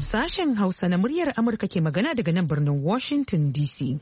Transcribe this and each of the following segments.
Sashen Hausa na muryar Amurka ke magana daga nan birnin Washington DC.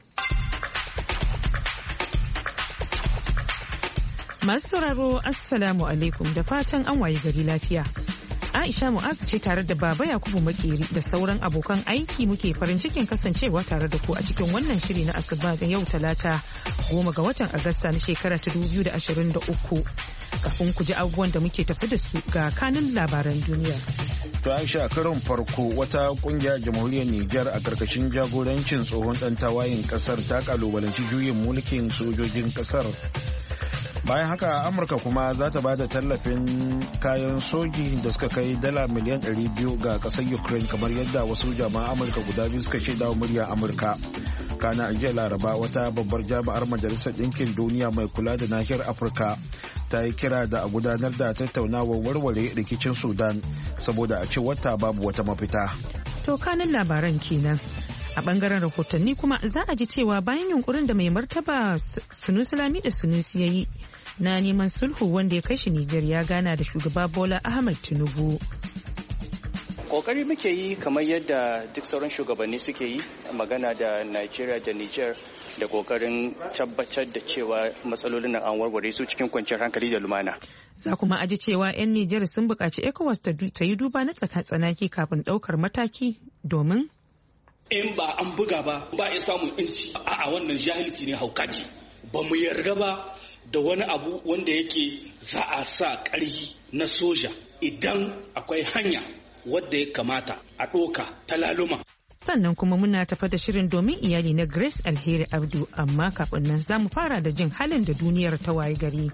Masu sauraro Assalamu alaikum da fatan an waye gari lafiya. Aisha Mu'azu ce tare da Baba Yakubu Makeri da sauran abokan aiki muke farin cikin kasancewa tare da ku a cikin wannan shiri na Asuba da yau Talata 10 ga watan Agusta na shekara ta 2023. Kafin ku ji abubuwan da muke tafi da su ga kanun labaran duniya. To Aisha, karon farko wata kungiya jamhuriyar Nijar a karkashin jagorancin tsohon dan tawayin kasar ta kalubalanci juyin mulkin sojojin kasar. Bayan haka Amurka kuma za ta bada tallafin kayan soji da suka kai dala miliyan 200 ga kasar Ukraine kamar yadda wasu jama'an Amurka guda biyu suka shaida wa murya Amurka. Kana a jiya Laraba wata babbar jami'ar Majalisar Ɗinkin Duniya mai kula da nahiyar Afirka ta yi kira da a gudanar da tattaunawar warware rikicin Sudan saboda a ce wata babu wata mafita. To kanin labaran kenan. A bangaren rahotanni kuma za a ji cewa bayan yunkurin da mai martaba Sunusi Lamido Sunusi ya yi na neman sulhu wanda ya kai shi Nijar ya gana da shugaba Bola Ahmed Tinubu. Kokari muke yi kamar yadda duk sauran shugabanni suke yi magana da Nigeria da Niger da kokarin tabbatar da cewa matsalolin nan an warware su cikin kwanciyar hankali da lumana. Za kuma aji cewa 'yan Nijar sun buƙaci ECOWAS ta yi duba na tsanaki kafin ɗaukar mataki domin in ba an buga ba ya samun inci a wannan jahilci ne haukaci ba mu yarda ba da wani abu wanda yake za a sa ƙarfi na soja idan akwai hanya wadda ya kamata a ɗoka ta laluma. Sannan kuma muna tafa da shirin domin iyali na Grace Alheri Abdu, amma kafin nan za mu fara da jin halin da duniyar ta waye gari.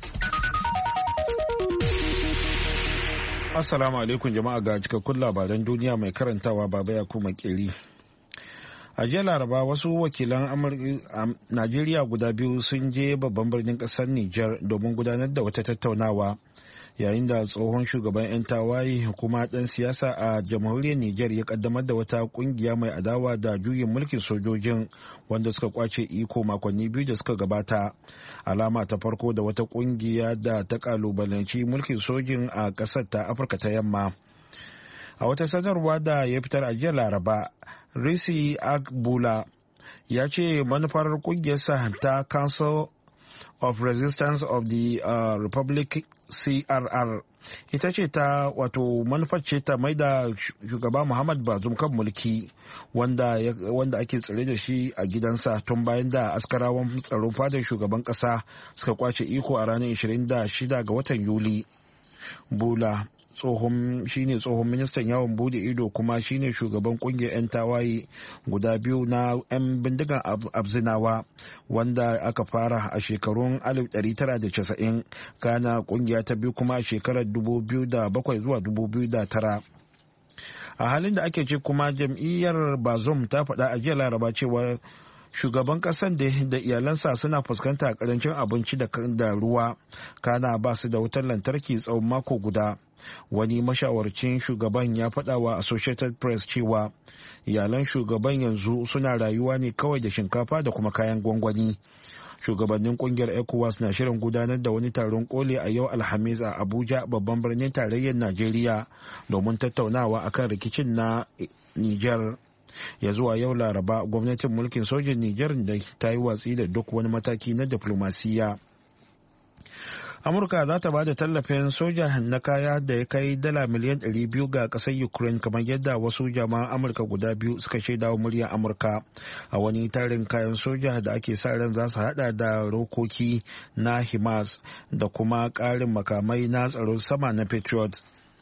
Assalamu alaikum jama'a, ga cikakkun labaran duniya mai karantawa Baba Yakubu Makeri. A jiya Laraba wasu wakilan Najeriya guda biyu sun je babban birnin kasar Nijar domin gudanar da wata tattaunawa yayin da tsohon shugaban 'yan tawaye kuma ɗan siyasa a jamhuriyar Nijar ya kaddamar da wata kungiya mai adawa da juyin mulkin sojojin wanda suka kwace iko makonni biyu da suka gabata. Alama ta farko da wata kungiya da ta kalubalanci mulkin sojin a ƙasar ta Afirka ta Yamma. A wata sanarwa da ya fitar a jiya Laraba, Risi Agbula ya ce manufar kungiyarsa ta Council of Resistance of the Republic CRR ita ce ta wato manufar ce ta mai da shugaba Muhammad Bazoum kan mulki wanda ake tsare da shi a gidansa tun bayan da askarawan tsaron fadar shugaban kasa suka kwace iko a ranar 26 ga watan Yuli. Bula shine tsohon ministan yawon bude ido kuma shine shugaban kungiyar 'yan tawaye guda biyu na 'yan bindigan abzinawa wanda aka fara a shekarun 1990 kana kungiya ta biyu kuma a shekarar 2007 zuwa 2009. A halin da ake ce kuma jam'iyyar Bazoum ta faɗa a jiya Laraba cewa shugaban kasan da iyalansa suna fuskanta karancin abinci da ruwa kana ba su da wutar lantarki tsawon mako guda. Wani mashawarcin shugaban ya faɗa wa Associated Press cewa iyalan shugaban yanzu suna rayuwa ne kawai da shinkafa da kuma kayan gwangwani. Shugabannin kungiyar ECOWAS na shirin gudanar da wani taron koli a yau Alhamis a Abuja, babban birnin tarayyar Najeriya, domin tattaunawa akan rikicin na Nijar. Ya zuwa yau Laraba, gwamnatin mulkin sojin Nijar da ta yi watsi da duk wani mataki na diflomasiyya. Amurka za ta ba da tallafin soja na kaya da ya kai dala miliyan 200 ga ƙasar Ukraine kamar yadda wasu jama'an Amurka guda biyu suka shaida wa muryar Amurka a wani tarin kayan soja da ake sa ran za su hada da rokoki na HIMARS da kuma ƙarin makamai na tsaron sama na Patriot.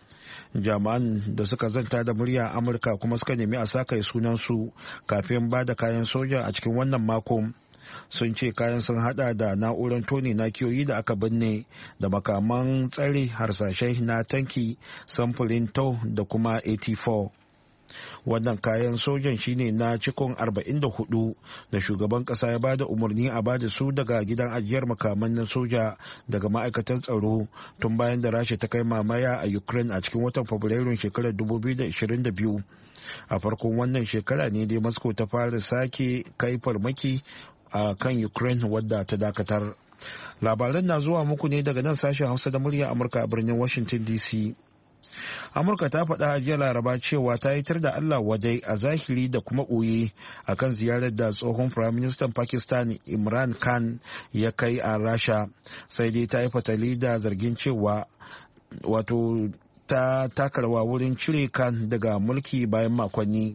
Jami'an da suka zanta da murya Amurka kuma suka nemi a sa kai sunansu kafin ba da kayan soja a cikin wannan mako sun ce kayan sun hada da na'urar toni nakiyoyi da aka binne da makaman tsare harsashai na tanki samfurin tau da kuma 84. Wannan kayan sojan shine na cikon 44 da shugaban kasa ya bada umarni a bada su daga gidan ajiyar makaman na soja daga ma'aikatan tsaro tun bayan da rasha ta kai mamaya a Ukraine a cikin watan Fabrairun shekarar 2022. A farkon wannan shekara ne dai Moscow ta fara sake kai farmaki a kan Ukraine wadda ta dakatar. Labaran na zuwa muku ne daga nan sashen Hausa da murya Amurka a birnin Washington DC. Amurka ta faɗa a jiya Laraba cewa ta yitar da Allah wadai a zahiri da kuma ɓoye a kan ziyarar da tsohon Firaministan Pakistan Imran Khan ya kai a Rasha, sai dai ta yi fatali da zargin cewa wato ta takarwa wurin cire Khan daga mulki bayan makonni.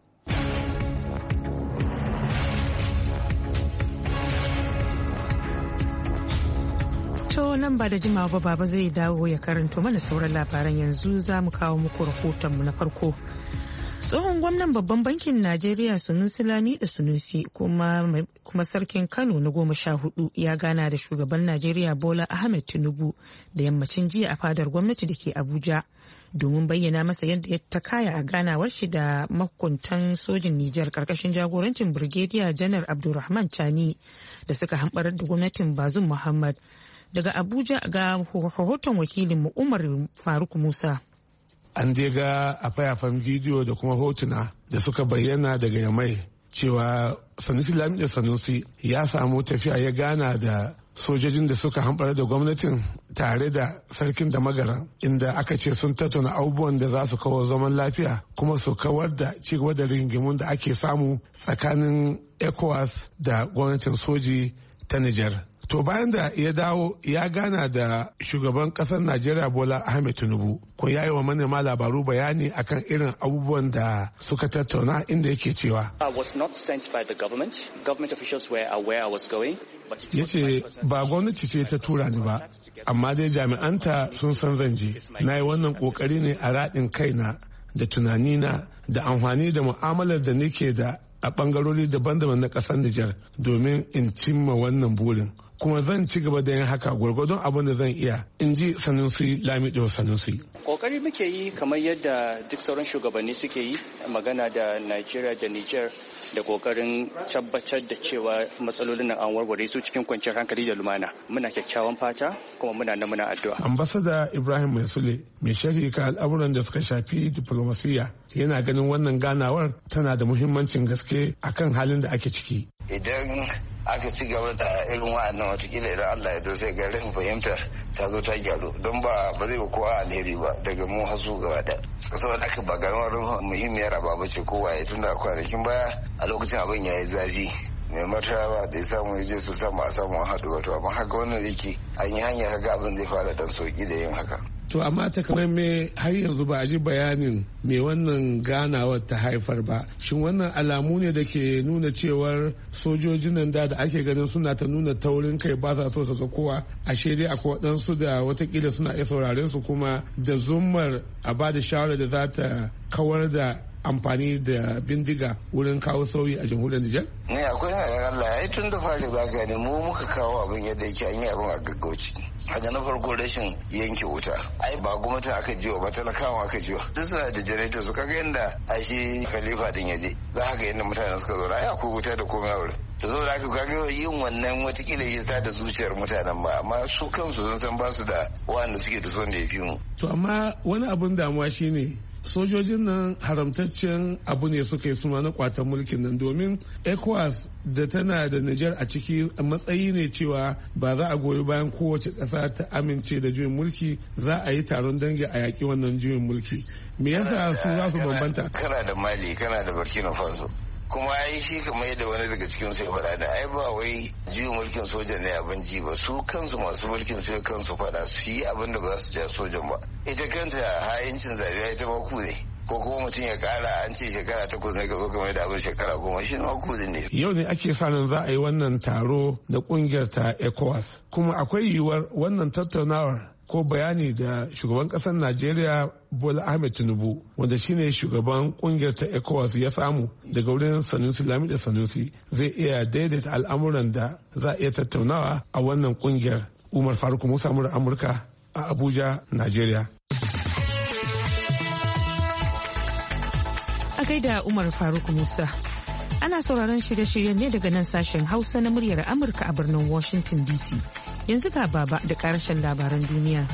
To nan ba da jimawa ba baba zai dawo ya karanto mana sauran labaran. Yanzu za mu kawo muku rahotonmu na farko. Tsohon gwamnan babban bankin Najeriya Sunusi Lami da Sunusi kuma sarkin Kano na 14 ya gana da shugaban Najeriya Bola Ahmed Tinubu da yammacin jiya a fadar gwamnati da ke Abuja domin bayyana masa yadda ta kaya a ganawar shi da mahukuntan sojin Nijar karkashin jagorancin Brigadier Janar Abdulrahman Chani da suka hamɓarar da gwamnatin Bazum Muhammad. Daga Abuja ga rahoton wakilinmu Umar Faruk Musa. An dai ga a fayafan bidiyo da kuma hotuna da suka bayyana daga Yamai cewa Sanusi Lami da Sanusi ya samu tafiya ya gana da sojojin da suka hamɓar da gwamnatin tare da sarkin da magaran, inda aka ce sun tattauna abubuwan da za su kawo zaman lafiya kuma su kawar da cigaba da rigingimun da ake samu tsakanin ECOWAS da gwamnatin soji ta Nijar. To bayan da ya dawo ya gana da shugaban kasar Najeriya Bola Ahmed Tinubu, ko ya yi wa manema labaru bayani akan irin abubuwan da suka tattauna, inda yake cewa ya ce ba gwamnati ce ta tura ni ba, amma dai jami'anta sun san zan je. Na yi wannan kokari ne a raɗin kaina da tunanina da amfani da mu'amalar da nake da a ɓangarori daban-daban na ƙasar Nijar domin in cimma wannan burin. Kuma zan ci gaba da yin haka gwargwadon abin da zan iya, in ji Sanusi Lamido Sanusi. Kokari muke yi kamar yadda duk sauran shugabanni suke yi, magana da Najeriya da Niger da kokarin tabbatar da cewa matsalolin nan an warware su cikin kwanciyar hankali da lumana. Muna kyakkyawan fata kuma muna addu'a. Ambassador Ibrahim Maisule, mai sharhi kan al'amuran da suka shafi diplomasiya, yana ganin wannan ganawar tana da muhimmancin gaske akan halin da ake ciki. Idan aka ci gaba da irin wa'annan watakila idan Allah ya dosa ga rashin fahimtar ta zo ta gyaru, don ba zai ba kowa alheri ba daga mu hasu gaba da saboda aka ba garamar muhimmiyar ababa ce kowa ya tunda a kwanakin baya a lokacin abin ya yi zafi mai martaba da ya samu ya je sultan ba a samu haɗu ba, to amma haka wannan yake an yi hanya haka abin zai fara dan sauki da yin haka. To amma ta kamar me har yanzu ba a ji bayanin me wannan ganawar ta haifar ba. Shin wannan alamu ne da ke nuna cewar sojojin nan da ake ganin suna ta nuna taurin kai ba sa so su ga kowa, ashe dai akwai waɗansu da watakila suna iya sauraren su kuma da zummar a ba da shawarar da za ta kawar da amfani da bindiga wurin kawo sauyi a jamhuriyar Nijar? Ne akwai haɗin Allah ya tun da fari za ka ne mu muka kawo abin yadda yake an yi abin a gaggauci. Haka na farko rashin yanke wuta. Ai ba gwamnati aka jiwa ba talakawa aka jiwa. Duk suna da janareto su kaga yadda a shi khalifa din ya je. Za ka ga yadda mutanen suka zo ai akwai wuta da komai a wurin. Da zo da aka kaga yin wannan watakila ya sa da zuciyar mutanen ba, amma su kansu sun san ba su da wanda suke da son da ya fi mu. To amma wani abun damuwa shine sojojin nan haramtaccen abu ne suka yi suma na kwatan mulkin nan, domin ECOWAS da tana da Nijar a ciki matsayi ne cewa ba za a goyi bayan kowace ƙasa ta amince da juyin mulki, za a yi taron dangi a yaƙi wannan juyin mulki. Me yasa su za su bambanta? Kana da Mali, kana da Burkina Faso. Kuma ai shi kamar yadda wani daga cikin su ya faɗa da ai ba wai juyin mulkin soja ne abin ji ba, su kansu masu mulkin su kansu faɗa su yi abin da ba za su ja sojan ba. Ita kanta ha'incin zabe ita ma ku ne. Ko kuma mutum ya kara an ce shekara 8 ne ka zo kamar da abin shekara 10 shi ma ku ne. Yau ne ake sa ran za a yi wannan taro da kungiyar ta ECOWAS, kuma akwai yiwuwar wannan tattaunawar ko bayani da shugaban kasar Najeriya Bola Ahmed Tinubu, wanda shine shugaban kungiyar ta ECOWAS, ya samu daga wurin Sanusi Lami da Sanusi, zai iya daidaita al'amuran da za a iya tattaunawa a wannan kungiyar. Umar Faruk Musa, Amurka a Abuja, Najeriya. A gaida Umar Faruk Musa. Ana sauraron shirye-shiryen ne daga nan sashen Hausa na muryar Amurka a birnin Washington DC. Yanzu ga baba da karshen labaran duniya.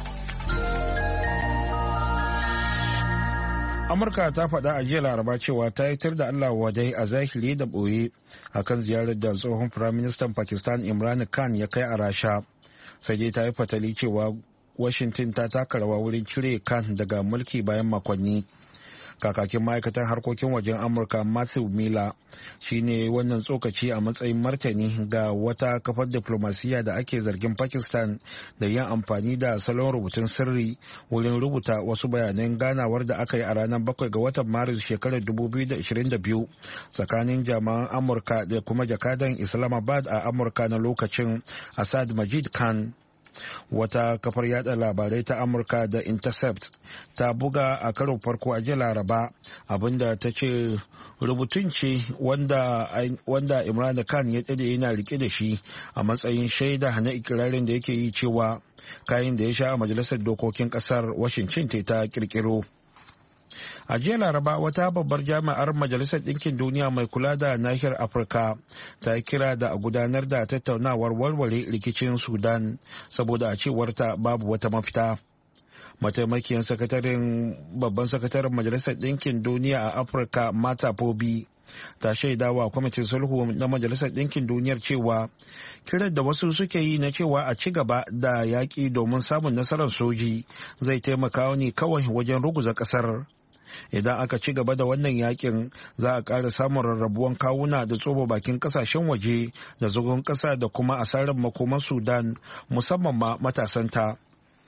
Amurka ta faɗa a jiya Laraba cewa ta yitar da Allah wadai a zahiri da ɓoye akan ziyarar da tsohon Firaministan Pakistan Imran Khan ya kai a Rasha. Sai dai ta yi fatali cewa washington ta taka rawa wurin cire Khan daga mulki bayan makonni. Kakakin ma'aikatar harkokin wajen Amurka Matthew Miller shine wannan tsokaci a matsayin martani ga wata kafar diplomasiya da ake zargin Pakistan da yin amfani da salon rubutun sirri wurin rubuta wasu bayanan ganawar da aka yi a ranar 7 ga watan Maris shekarar 2022 tsakanin jami'an Amurka da kuma jakadan Islamabad a Amurka na lokacin Asad Majid Khan. Wata kafar yada labarai ta Amurka da Intercept ta buga a karon farko a jiya Laraba, abinda ta ce rubutun ce wanda Imran Khan ya tsade yana rike da shi a matsayin shaida na ikirarin da yake yi cewa kayan da ya sha a majalisar dokokin kasar Washington ta kirkiro. A jiya Laraba wata babbar jami'ar Majalisar Ɗinkin Duniya mai kula da nahiyar Afirka ta kira da a gudanar da tattaunawar warware rikicin Sudan saboda a cewarta babu wata mafita. Mataimakiyar babban sakataren Majalisar Ɗinkin Duniya a Afirka Mata Pobi ta shaidawa kwamitin sulhu na Majalisar Ɗinkin Duniyar cewa kiran da wasu suke yi na cewa a ci gaba da yaƙi domin samun nasarar soji zai taimaka ne kawai wajen ruguza ƙasar. Idan aka ci gaba da wannan yakin za a ƙara samun rarrabuwan kawuna da tsoba bakin ƙasashen waje da zagon ƙasa da kuma asarar makoman Sudan musamman ma matasanta.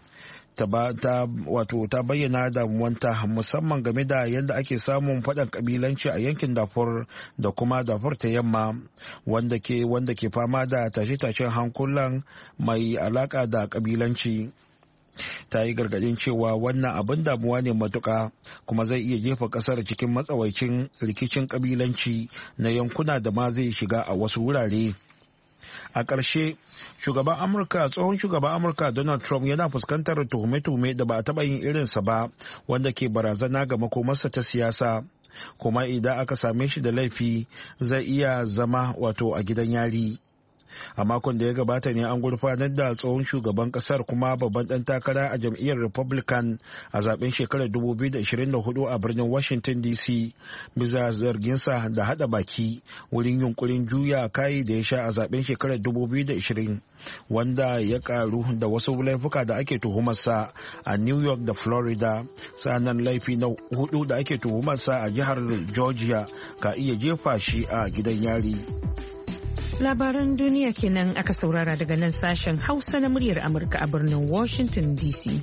Ta bayyana damuwanta musamman game da yadda ake samun faɗan ƙabilanci a yankin Darfur da kuma Darfur ta yamma wanda ke fama da tashe-tashen hankulan mai alaƙa da ƙabilanci. Ta yi gargadin cewa wannan abin damuwa ne matuƙa kuma zai iya jefa ƙasar cikin matsawaicin rikicin ƙabilanci na yankuna da ma zai shiga a wasu wurare. A ƙarshe, tsohon shugaban Amurka Donald Trump yana fuskantar tuhume-tuhume da ba a taɓa yin irinsa ba wanda ke barazana ga makomarsa ta siyasa. Kuma idan aka same shi da laifi zai iya zama a gidan yari. A makon da ya gabata ne an gurfanar da tsohon shugaban kasar kuma babban dan takara a jam'iyyar Republican a zaben shekarar 2024 a birnin Washington DC bisa zarginsa da hada baki wurin yunkurin juya kayi da ya sha a zaben shekarar 2020 wanda ya karu da wasu laifuka da ake tuhumarsa a New York da Florida. Sanan laifi na 4 da ake tuhumarsa a jihar Georgia ka iya jefa shi a gidan yari. Labaran duniya kenan aka saurara daga nan sashen Hausa na muryar Amurka a birnin Washington DC.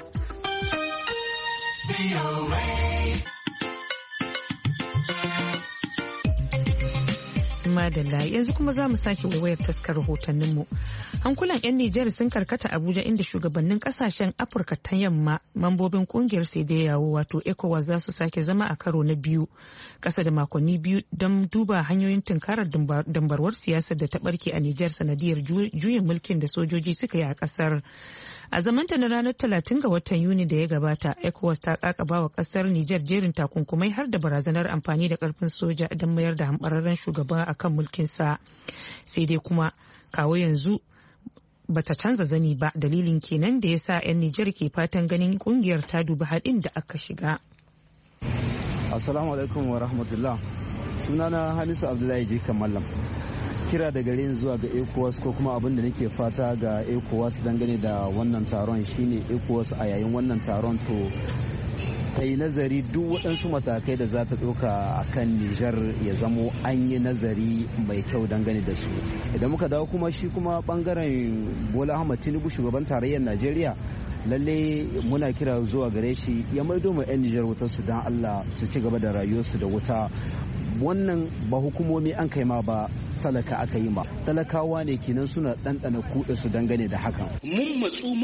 Madalla yanzu kuma za mu sake waiwayar taskar rahotanninmu. Hankulan 'yan Nijar sun karkata Abuja inda shugabannin kasashen Afirka ta yamma mambobin kungiyar yawo wato ECOWAS za su sake zama a karo na biyu kasa da makonni biyu don duba hanyoyin tunkarar dambarwar siyasar da ta barke a Nijar sanadiyar juyin mulkin da sojoji suka yi a kasar. A zamanta na ranar 30 ga watan Yuni da ya gabata, ECOWAS ta kakaba wa kasar Nijar jerin takunkumai har da barazanar amfani da karfin soja don mayar da hambararren shugaba a kan mulkinsa. Sai dai kuma kawo yanzu bata canza zani ba, dalilin kenan da ya sa 'yan Nijar ke fatan ganin kungiyar ta dubi haɗin da aka shiga. Assalamu alaikum wa rahmatullah. Sunana Hamisu Abdullahi Jikan Mallam. Kira da gare zuwa ga ECOWAS ko kuma abin da nake fata ga ECOWAS dangane da wannan taron shine ECOWAS a yayin wannan taron to ta yi nazari duk waɗansu matakai da za ta ɗauka a kan Nijar ya zamo an yi nazari mai kyau dangane da su. Idan muka dawo kuma shi kuma ɓangaren Bola Ahmed Tinubu shugaban tarayyar Najeriya lalle muna kira zuwa gare shi ya maido ma 'yan Nijar wutar su don Allah su ci gaba da rayuwarsu da wuta. Wannan ba hukumomi an kai ma ba talaka aka yi ma, talakawa ne kenan suna ɗanɗana kuɗa su dangane da hakan. Mun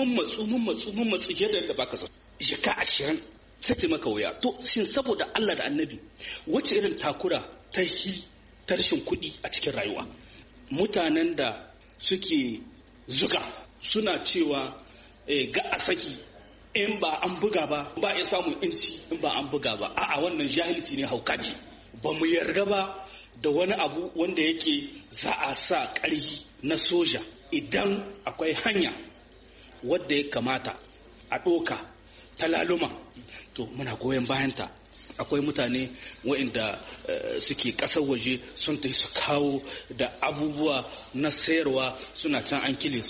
matsu yadda baka sa. Jika 20 sai maka wuya. To shin saboda Allah da Annabi wace irin takura ta rashin kuɗi a cikin rayuwa? Mutanen da suke zuga suna cewa ga a saki in ba an buga ba ya samun inci in ba an buga ba. A'a wannan jahilci ne, hauka ce. Ba mu yarda ba da wani abu wanda yake za a sa ƙarfi na soja idan akwai hanya wadda ya kamata a ɗoka ta laluma to muna goyon bayanta. Akwai mutane waɗanda suke ƙasar waje sun tafi su kawo da abubuwa na sayarwa suna can an kile su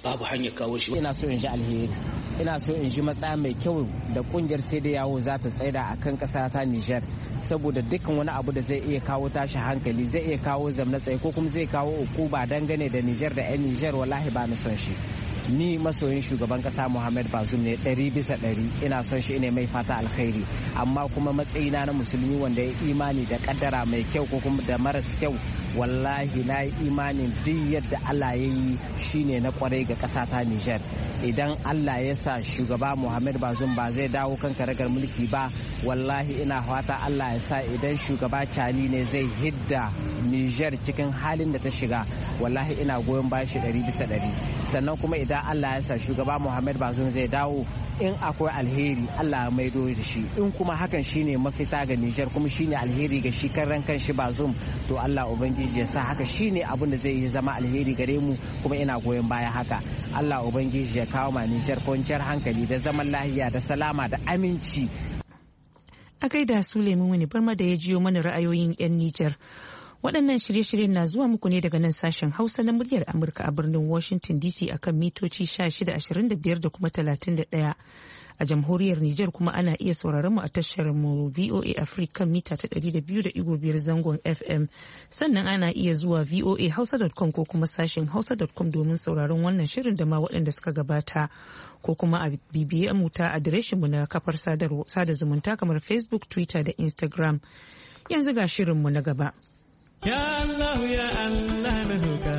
babu hanyar kawo shi. Ina so in ji alheri, ina so in ji matsaya mai kyau da kungiyar sai da yawo za ta tsaida a kan ƙasa ta Nijar, saboda dukkan wani abu da zai iya kawo tashi hankali, zai iya kawo zamna tsaye ko kuma zai kawo ukuba dangane da Nijar da 'yan Nijar, wallahi ba ni son shi. Ni masoyin shugaban kasa Muhammad Bazoum ne 100%, ina son shi, ina mai fata alkhairi, amma kuma matsayina na musulmi wanda ya imani da kaddara mai kyau ko kuma da maras kyau, wallahi na yi imanin duk yadda Allah ya yi shine na kwarai ga kasa ta Nijar. Idan Allah ya sa shugaba Muhammad Bazoum ba zai dawo kan karagar mulki ba, wallahi ina fata Allah ya sa idan shugaba Chani ne zai hidda Nijar cikin halin da ta shiga, wallahi ina goyon bayan shi 100%. Sannan kuma idan Allah ya sa shugaba Muhammad Bazoum zai dawo, in akwai alheri Allah ya maido da shi, in kuma hakan shine mafita ga Nijar kuma shine alheri ga shi kan shi Bazoum, to Allah ubangiji ya sa haka shine abin da zai yi zama alheri gare mu, kuma ina goyon baya haka. Allah ubangiji ya kawo ma Nijar kwanciyar hankali da zaman lafiya da salama da aminci. A gaida Suleiman wani barma da ya jiyo mana ra'ayoyin 'yan Nijar. Waɗannan shirye-shiryen na zuwa muku ne daga nan sashen Hausa na muryar Amurka a birnin Washington DC akan mitoci 1625 da kuma 31. A jamhuriyar Nijar kuma ana iya sauraron mu a tashar mu VOA Africa mita ta 200.5 zangon FM. Sannan ana iya zuwa voahausa.com ko kuma sashen hausa.com domin sauraron wannan shirin da ma waɗanda suka gabata. Ko kuma a bibiye mu ta adireshin mu na kafar sada zumunta kamar Facebook, Twitter da Instagram. Yanzu ga shirin mu na gaba. Ya Allah ya Allah na roƙa,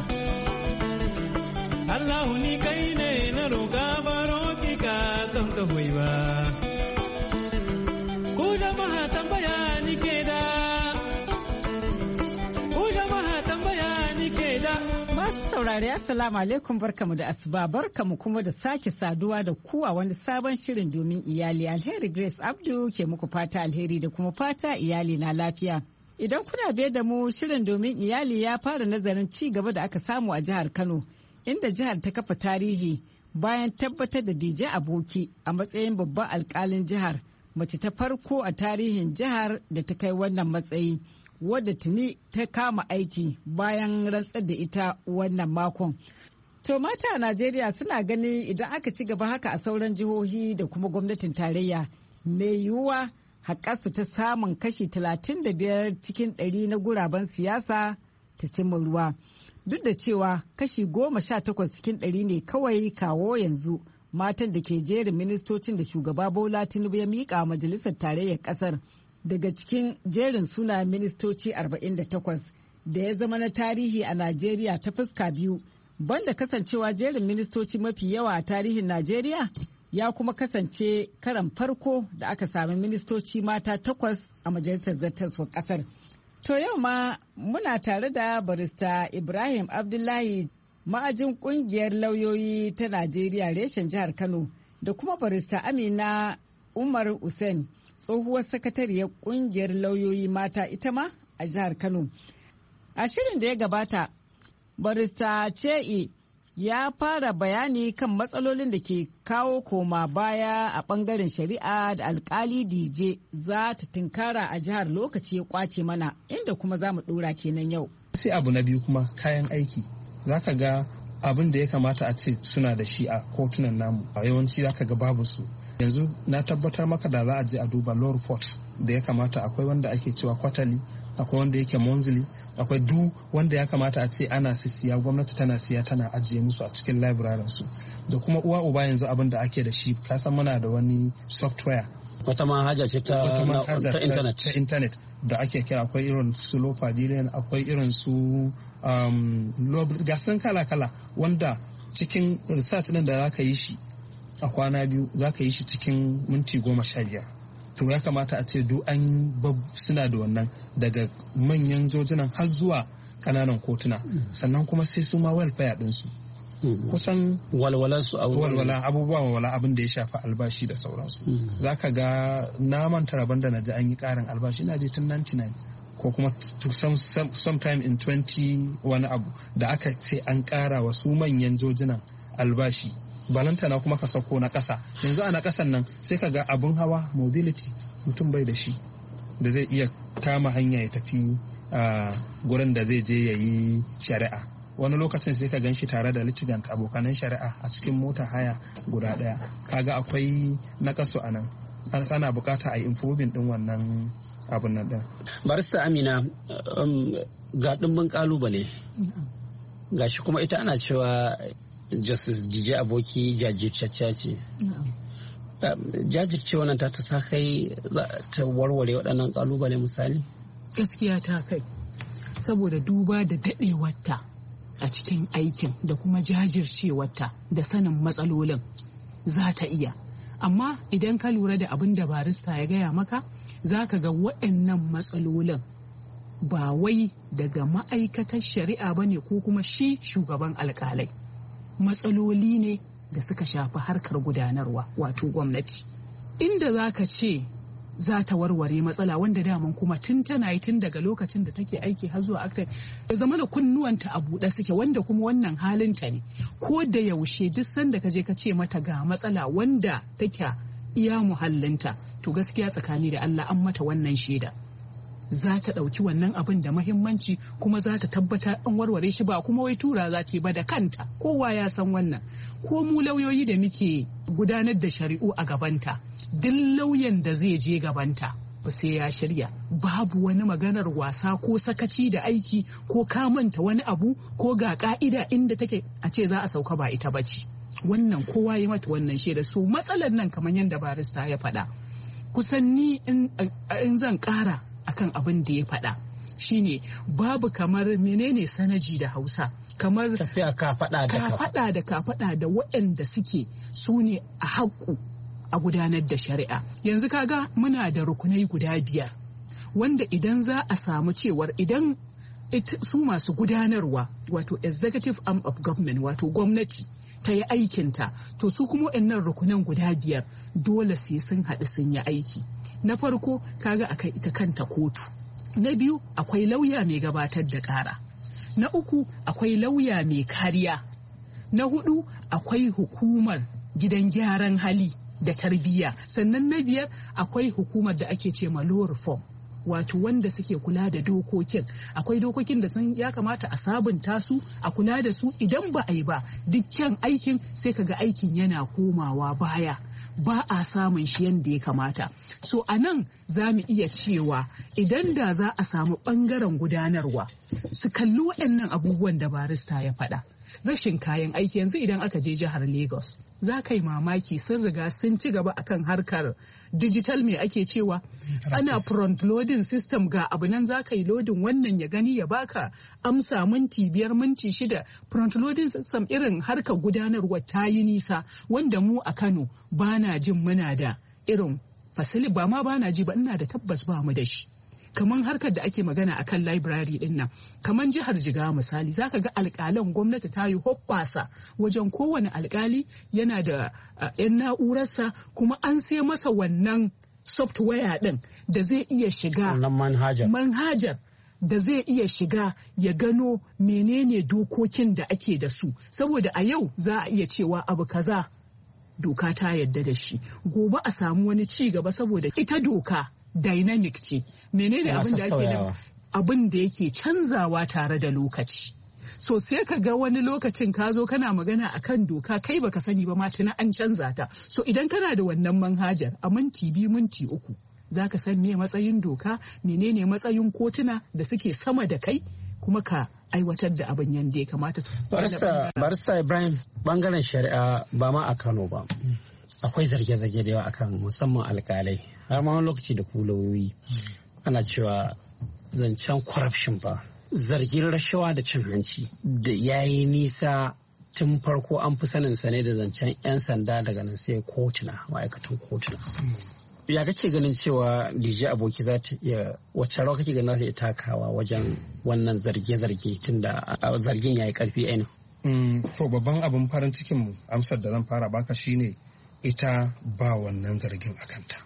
Allah ni kai ne na roƙa baro ki ka don ka hoyi ba. Ku jama'a tambaya ni ke da, ku jama'a tambaya ni ke da. Masu saurari assalamu alaikum, barkamu da asuba, barkamu kuma da sake saduwa da ku a wani sabon shirin domin iyali. Alheri Grace Abdu ke muku fata alheri da kuma fata iyali na lafiya. Idan kuna biye da mu, shirin domin iyali ya fara nazarin ci gaba da aka samu a jihar Kano, inda jihar ta kafa tarihi bayan tabbatar da DJ Aboki a matsayin babban alkalin jihar, mace ta farko a tarihin jihar da ta kai wannan matsayi, wadda tuni ta kama aiki bayan rantsar da ita wannan makon. To mata a Najeriya suna gani idan aka ci gaba haka a sauran jihohi da kuma gwamnatin tarayya, mai yiwuwa haƙarsu ta samun kashi 35 cikin 100 na guraben siyasa ta cimma ruwa, duk da cewa kashi 18 cikin 100 ne kawai kawo yanzu matan da ke jerin ministocin da shugaba Bola Tinubu ya miƙa majalisar tarayyar ƙasar, daga cikin jerin suna ministoci 48 da ya zama na tarihi a Najeriya ta fuska biyu, banda kasancewa jerin ministoci mafi yawa a tarihin Najeriya, ya kuma kasance karan farko da aka sami ministoci mata 8 a majalisar zartaswar kasar. To yau ma muna tare da barista Ibrahim Abdullahi, ma'ajin kungiyar lauyoyi ta Najeriya reshen jihar Kano, da kuma barista Amina Umar Hussein, tsohuwar sakatariyar kungiyar lauyoyi mata ita ma a jihar Kano. A shirin da ya gabata, barista Ce'i ya fara bayani kan matsalolin da ke kawo koma baya a bangaren shari'a da alkali DJ za ta tunkara a jihar lokaci ya kwace mana, inda kuma za mu dora kenan yau. Sai abu na biyu kuma kayan aiki, za ka ga abin da ya kamata a ce suna da shi a kotunan namu a yawanci za ka ga babu su. Yanzu na tabbatar maka da za a je a duba law report da ya kamata, akwai wanda ake cewa quarterly, akwai wanda yake monthly, akwai duk wanda ya kamata a ce ana siya, gwamnati tana siya tana ajiye musu a cikin library su. Da kuma uwa uba yanzu abin da ake da shi, ka san muna da wani software, wata manhaja ce ta internet da ake kira, akwai irin su Lopadilian, akwai irin su gasan kala-kala, wanda cikin research din da zaka yi shi a kwana biyu zaka yi shi cikin minti 15. To ya kamata a ce duk an suna da wannan, daga manyan jojinan har zuwa kananan kotuna. Sannan kuma sai su ma welfare ɗinsu, kusan walwala abubuwa, walwala abin da ya shafi albashi da sauransu. Za ka ga na manta rabon da na ji an yi ƙarin albashi, na je tun 99 ko kuma sometime in 20 wani abu da aka ce an ƙara wa su manyan jojinan albashi. Balantana kuma ka sauko na ƙasa. Yanzu a na ƙasan nan sai ka ga abin hawa, mobility, mutum bai da shi da zai iya kama hanya ya tafi gurin da zai je ya yi shari'a. wani lokacin sai ka gan shi tare da litigant abokanan shari'a a cikin mota haya guda ɗaya. Kaga akwai nakasu a nan, ana bukata a yi improving din wannan abin nan ɗin. Barista Amina, ga ɗimbin ƙalubale gashi kuma ita ana cewa Justice DJ Aboki jajirtacciya ce. Jajircewa nan ta kai ta warware waɗannan ƙalubale misali? Gaskiya ta kai, saboda duba da daɗewarta a cikin aikin da kuma jajircewarta da sanin matsalolin za ta iya. Amma idan ka lura da abin da barista ya gaya maka, za ka ga waɗannan matsalolin ba wai daga ma'aikatar shari'a ba ne ko kuma shi shugaban alƙalai. Matsaloli ne da suka shafi harkar gudanarwa, wato gwamnati. Inda za ka ce za ta warware matsala wanda daman kuma tun tana yi tun daga lokacin da take aiki har zuwa akta ya zama da kunnuwanta a buɗe suke, wanda kuma wannan halinta ne. Ko da yaushe duk sanda ka je ka ce mata ga matsala wanda take iya muhallinta, to gaskiya tsakani da Allah an mata wannan shaida. Za ta ɗauki wannan abin da mahimmanci kuma za ta tabbatar an warware shi, ba kuma wai tura za ta yi ba da kanta. Kowa ya san wannan. Ko mu lauyoyi da muke gudanar da shari'u a gabanta, duk lauyan da zai je gabanta ba sai ya shirya. Babu wani maganar wasa ko sakaci da aiki ko kamanta wani abu ko ga ka'ida inda take a ce za a sauka ba ita bace. Wannan kowa ya mata wannan shaida. So matsalar nan kamar yadda barista ya faɗa, kusan ni in zan ƙara akan abin da ya faɗa shine babu kamar menene sanaji da Hausa, kamar tafiya kafaɗa da waɗanda suke su ne a haƙƙu a gudanar da shari'a. Yanzu kaga muna da rukunai guda 5 wanda idan za a samu cewar idan su masu gudanarwa wato executive arm of government wato gwamnati ta yi aikinta, to su kuma waɗannan rukunan guda 5 dole sai sun haɗu sun yi aiki. Na farko kaga akai ita kanta kotu. Na biyu akwai lauya mai gabatar da ƙara. Na uku akwai lauya mai kariya. Na 4 akwai hukumar gidan gyaran hali da tarbiyya. Sannan na 5 akwai hukumar da ake ce ma law reform, wato wanda suke kula da dokokin. Akwai dokokin da sun ya kamata a sabunta su, a kula da su. Idan ba a yi ba dukkan aikin sai kaga aikin yana komawa baya, ba a samun shi yadda ya kamata. So a nan za mu iya cewa idan da za a samu ɓangaren gudanarwa su kalli waɗannan abubuwan da barista ya faɗa. Rashin kayan aiki, yanzu idan aka je jihar Lagos za ka yi mamaki sun riga sun ci gaba akan harkar digital mai ake cewa ana front loading system, ga abu nan za ka yi loading wannan ya gani ya baka amsa minti 5 minti 6. Front loading system irin harkar gudanarwa ta yi nisa, wanda mu a Kano ba na jin muna da irin fasili, ba ma ba na ji ba, ina da tabbas ba mu da shi. Kaman harkar da ake magana akan library din nan, kaman jihar Jigawa misali, zaka ga alƙalan gwamnati ta yi hoɓɓasa wajen kowane alƙali yana da 'yan na'urarsa, kuma an sai masa wannan software din da zai iya shiga manhajar da zai iya shiga ya gano menene dokokin da ake da su. Saboda a yau za a iya cewa abu kaza doka ta yadda da shi, gobe a samu wani ci gaba saboda ita doka dynamic ce. Menene abin da ake da abin da yake canzawa tare da lokaci. So sai ka ga wani lokacin ka zo kana magana akan doka kai baka sani ba ma tuna an canza ta. So idan kana da wannan manhajar a minti 2 minti 3 zaka san me matsayin doka, menene matsayin kotuna da suke sama da kai, kuma ka aiwatar da abin yadda ya kamata. Barista Ibrahim, bangaren shari'a ba ma a Kano ba, akwai zarge-zarge da yawa akan musamman alkalai, har ma wani lokaci da lauyoyi ana cewa zancen corruption ba, zargin rashawa da cin hanci da yayi nisa. Tun farko an fi sanin sa ne da zancen 'yan sanda, daga nan sai kotuna, ma'aikatan kotuna. Ya kake ganin cewa DJ Aboki za ta iya, wacce rawa kake ganin za ta iya takawa wajen wannan zarge-zarge tunda zargin ya yi karfi ainihin? To babban abin farin cikin mu, amsar da zan fara baka shine ita ba wannan zargin a kanta.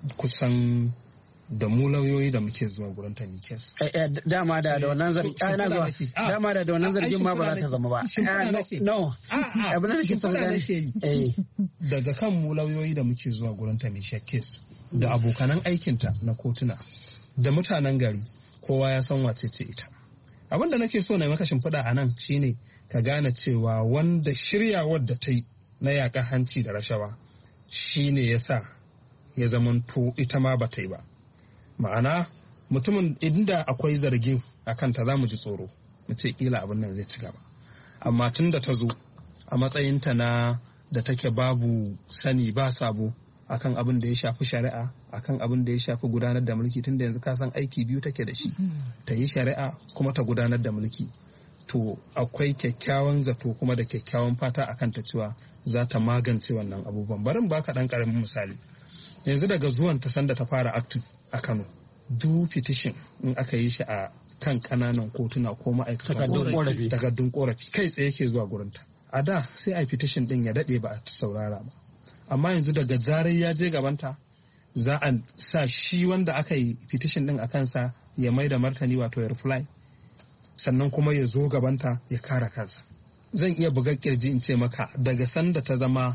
Kusan da mu lauyoyi da muke zuwa gurin ta kes. Dama da wannan zargin dama da wannan zargin ma ba za ta zama ba. No. Abin da nake son gani. Daga kan mu lauyoyi da muke zuwa gurin ta kes da abokanan aikinta na kotuna da mutanen gari, kowa ya san wace ce ita. abin da nake so na maka shimfiɗa a nan shine ka gane cewa wanda shiryawar da ta yi na yaƙa hanci da rashawa shine ya sa ya zamanto ita ma ba ta yi ba. Ma'ana mutumin inda akwai zargin a kanta za mu ji tsoro mu ce kila abin nan zai ci gaba, amma tun da ta zo a matsayinta na da take babu sani ba sabo akan abin da ya shafi shari'a, akan abin da ya shafi gudanar da mulki, tun da yanzu ka san aiki biyu take da shi, ta yi shari'a kuma ta gudanar da mulki. To akwai kyakkyawan zato kuma da kyakkyawan fata akan ta cewa za ta magance wannan abubuwan. Barin baka ɗan ƙaramin misali, yanzu daga zuwan ta sanda ta fara acting a Kano, duk petition in aka yi shi a kan ƙananan kotuna ko ma'aikatan takardun korafi kai tsaye ke zuwa gurinta. A da sai a petition din ya daɗe ba a saurara ba, amma yanzu daga zarar ya je gabanta za a sa shi wanda aka yi petition din a kansa ya mai da martani, wato ya reply, sannan kuma ya zo gabanta ya kare kansa. Zan iya bugar kirji in ce maka daga sanda ta zama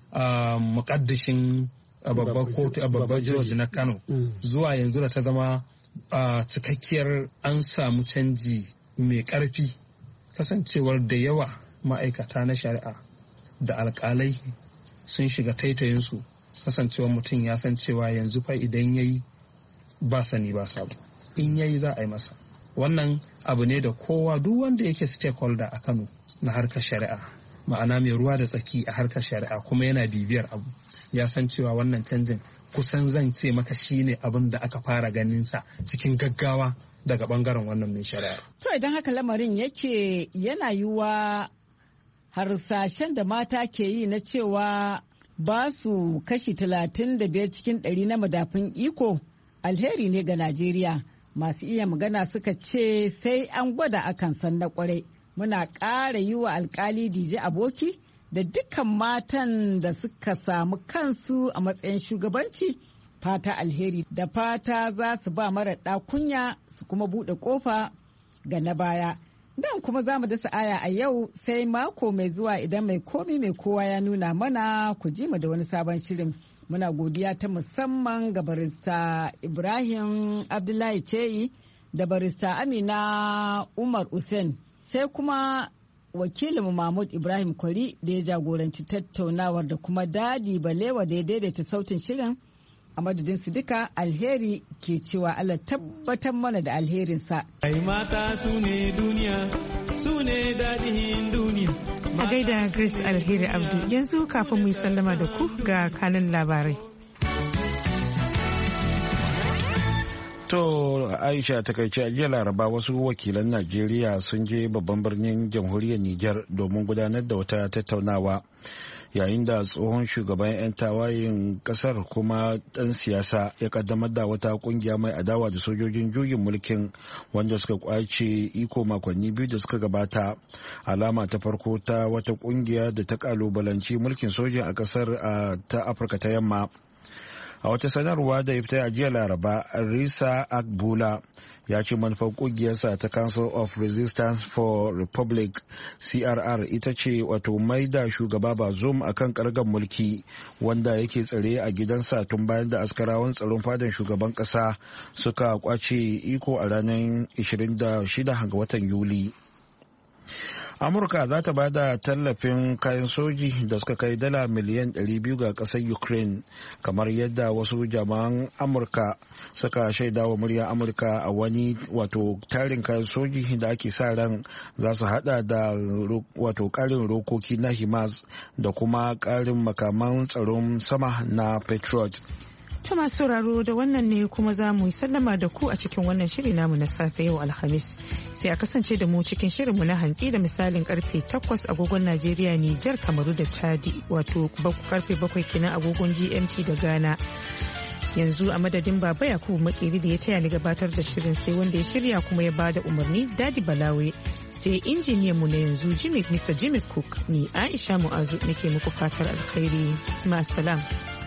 muƙaddashin babbar kotu a babbar George na Kano zuwa yanzu da ta zama cikakkiyar, an samu canji mai ƙarfi, kasancewar da yawa ma'aikata na shari'a da alƙalai sun shiga taitayinsu, kasancewar mutum ya san cewa yanzu fa idan ya yi ba sani ba sabo, in ya yi za a yi masa. Wannan abu ne da kowa, duk wanda yake stakeholder a Kano na harkar shari'a, ma'ana mai ruwa da tsaki a harkar shari'a kuma yana bibiyar abu, ya san cewa wannan canjin kusan zan ce maka shine abin da aka fara ganin sa cikin gaggawa daga bangaren wannan mai shari'a. To idan haka lamarin yake, yana yiwuwa harsashen da mata ke yi na cewa ba su kashi 35 cikin 100 na madafun iko alheri ne ga Najeriya. Masu iya magana suka ce sai an gwada akan san na kwarai. Muna ƙara yi wa alkali DJ Aboki da dukkan matan da suka samu kansu a matsayin shugabanci fata alheri, da fata za su ba mara kunya su kuma buɗe ƙofa ga na baya. Dan kuma za mu dasa aya a yau sai mako mai zuwa idan mai komi mai kowa ya nuna mana, ku ji mu da wani sabon shirin. Muna godiya ta musamman ga barista Ibrahim Abdullahi Ceyi da barista Amina Umar Hussein, sai kuma wakilinmu Mahmud Ibrahim Kwari da ya jagoranci tattaunawar, da kuma Dadi Balewa da ya daidaita sautin shirin. A madadin su duka, alheri ke cewa Allah tabbatar mana da alherinsa. Ai mata su ne duniya, su ne daɗin duniya. A gaida Grace Alheri Abdu. Yanzu kafin mu yi sallama da ku ga kanin labarai. To Aisha, takaice a jiya Laraba wasu wakilan Najeriya sun je babban birnin jamhuriyar Nijar domin gudanar da wata tattaunawa, yayin da tsohon shugaban 'yan tawayen kasar kuma dan siyasa ya kaddamar da wata kungiya mai adawa da sojojin juyin mulkin wanda suka kwace iko makonni biyu da suka gabata, alama ta farko ta wata kungiya da ta kalubalanci mulkin sojin a kasar ta Afirka ta Yamma. A wata sanarwa da ya fita a jiya Laraba, Risa Agbula ya ce manufar kungiyarsa ta Council of Resistance for Republic CRR ita ce wato mai da shugaba Bazoum a kan kargan mulki wanda yake tsare a gidansa tun bayan da askarawan tsaron fadan shugaban kasa suka kwace iko a ranar 26 ga watan Yuli. Amurka za ta ba da tallafin kayan soji da suka kai dala miliyan 200 ga kasar Ukraine, kamar yadda wasu jama'an Amurka suka shaida wa muryar Amurka a wani wato tarin kayan soji da ake sa ran za su hada da wato karin rokoki na HIMARS da kuma karin makaman tsaron sama na Patriot. Ta masu sauraro da wannan ne kuma za mu yi sallama da ku a cikin wannan shiri namu na safe yau Alhamis. Sai a kasance da mu cikin shirinmu na hantsi da misalin karfe 8 agogon Najeriya, Nijar, Kamaru da Chadi, wato karfe 7 kenan agogon GMT da Ghana. Yanzu a madadin Baba Yakubu Makeri da ya taya ni gabatar da shirin, sai wanda ya shirya kuma ya bada umarni Dadi Balawe, sai injiniyan mu na yanzu Mr. Jimmy Cook, ni Aisha Mu'azu nake muku fatar alkhairi. Ma'asalam.